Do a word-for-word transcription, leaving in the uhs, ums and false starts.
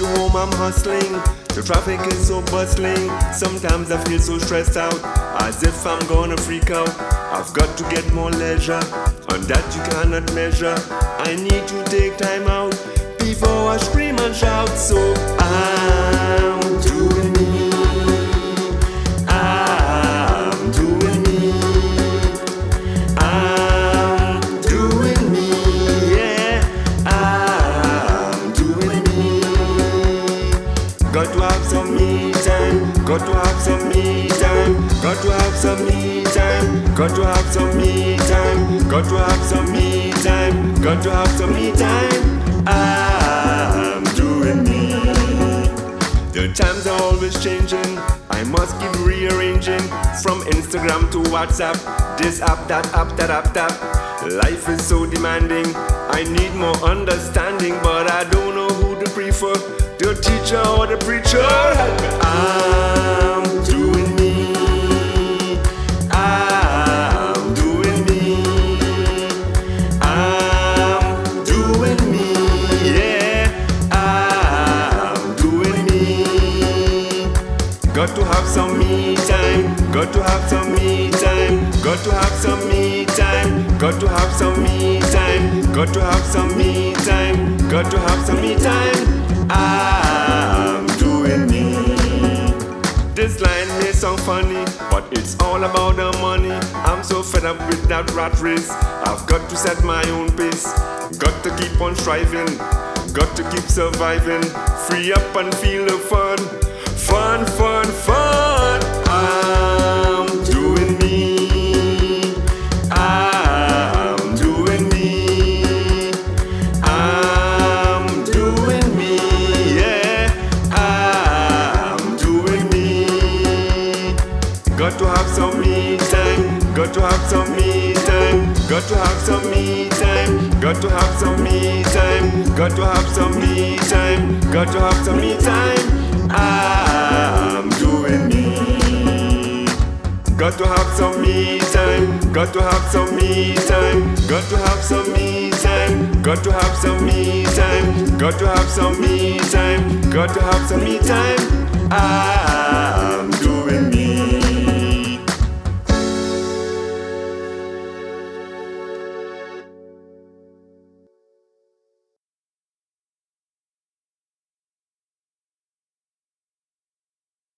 home I'm hustling. The traffic is so bustling. Sometimes I feel so stressed out, as if I'm gonna freak out. I've got to get more leisure, and that you cannot measure. I need to take time out before I scream and shout. So I'm doing me, I'm doing me, I'm doing me, yeah, I'm doing me. Got to have some me time, got to have some me time, got to have some me time, got to have some me time, got to have some me time, got to have some me time. I'm doing me. The times are always changing, I must keep rearranging. From Instagram to WhatsApp, this app, that app, that app, that. Life is so demanding, I need more understanding, but I don't know who to prefer, the teacher or the preacher. I'm doing me, I'm doing me, I'm doing me, yeah, I'm doing me. Got to have some me time, got to have some me time, got to have some me time, got to have some me time, got to have some me time, got to have some me time. I'm doing me. This line may sound funny, but it's all about the money. I'm so fed up with that rat race, I've got to set my own pace. Got to keep on striving, got to keep surviving. Free up and feel the fun, fun, fun, fun. I'm doing me, I'm doing me, I'm doing me, yeah, I'm doing me. Got to have some me time, got to have some me time, got to have some me time, got to have some me time, got to have some me time, got to have some me time. I'm doing me. Got to have some me time, got to have some me time, got to have some me time, got to have some me time, got to have some me time, got to have some me time. I'm